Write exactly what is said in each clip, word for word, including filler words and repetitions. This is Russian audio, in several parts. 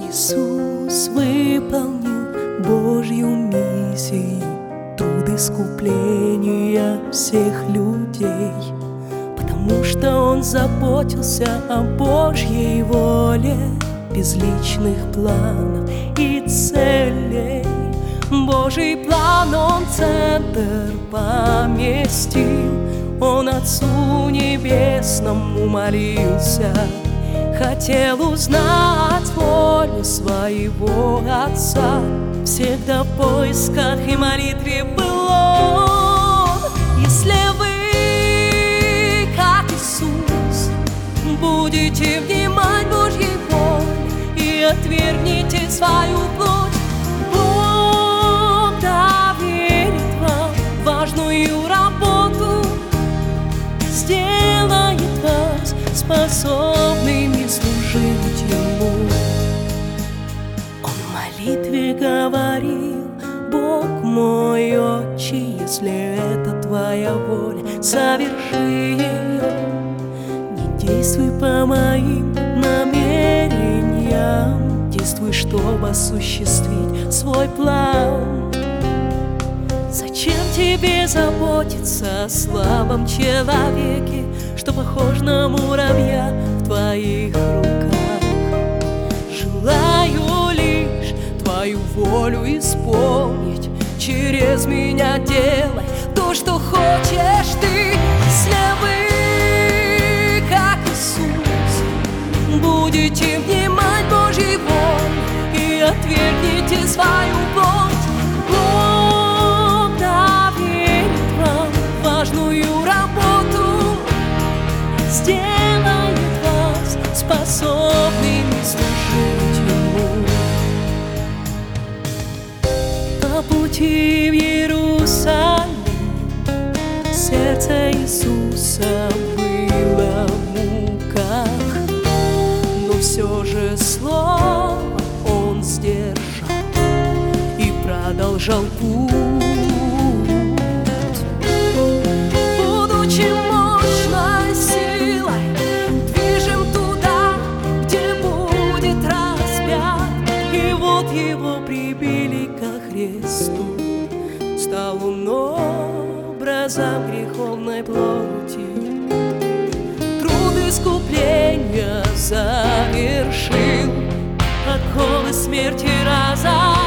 Иисус выполнил Божью миссию, труд искупления всех людей, потому что Он заботился о Божьей воле, без личных планов и целей. Божий план Он в центр поместил, Он Отцу Небесному молился, хотел узнать волю своего Отца. Всегда в поисках и молитве был Он. Если вы, как Иисус, будете внимать Божьей воле и отвергнете свою плоть, Бог доверит вам важную работу, сделает вас способными служить Ему. Он в молитве говорил: Бог мой, Отче, если это Твоя воля, соверши ее. Не действуй по моим намерениям, действуй, чтобы осуществить свой план. Зачем тебе заботиться о слабом человеке, что похож на муравья в твоих руках? Желаю лишь Твою волю исполнить, через меня делай то, что хочешь Ты. Если вы, как Иисус, будете внимать Божьей воле и отвергнете свою плоть, Бог доверит вам важную работу, сделает вас способными служить Ему. По пути в Иерусалим сердце Иисуса было в муках, но все же слово Он сдержал и продолжал путь. Будучи мощной силой, движем туда, где будет распят. И вот Его прибили ко кресту, стал Он образом греховной плоти. Труд искупления завершил, оковы смерти разорвал.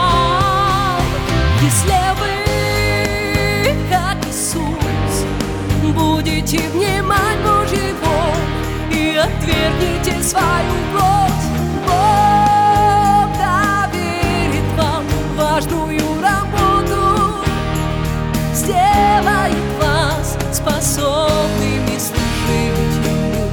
Если вы, как Иисус, будете внимать Божьей воле и отвергнете свою плоть, Бог доверит вам важную работу, сделает вас способными служить Ему.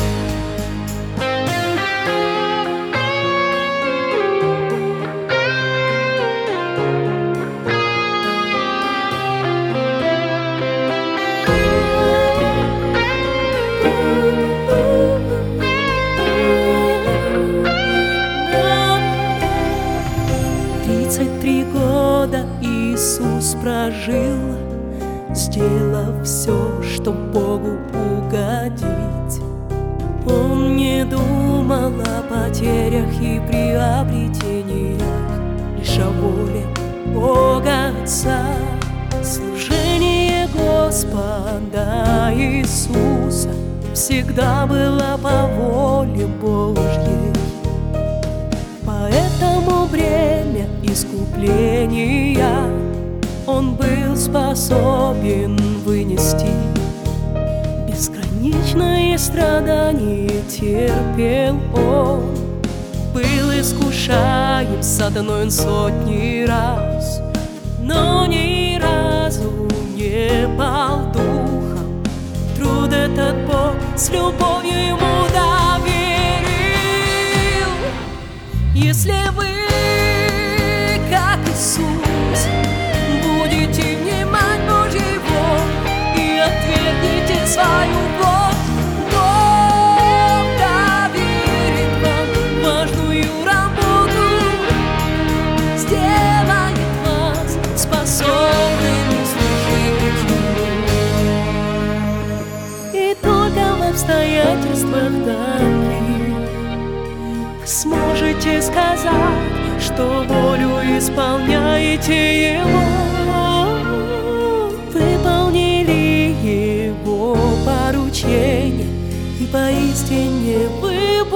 Тридцать три года Иисус прожил, сделав все, чтоб Богу угодить. Он не думал о потерях и приобретениях, лишь о воле Бога Отца. Служение Господа Иисуса всегда было по воле Божьей. Поэтому бремя искупления Он был способен вынести. Безграничное страдание терпел Он, был искушаем сатаной Он сотни раз, но ни разу не пал духом. Труд этот Бог с любовью Ему доверил. Если вы, как Иисус, будете внимать Божьей воле и отвергнете свою плоть, Бог доверит вам важную работу, сделает вас способными служить Ему. И только в обстоятельствах таких можете сказать, что волю исполняете Его? Выполнили Его поручение и поистине вы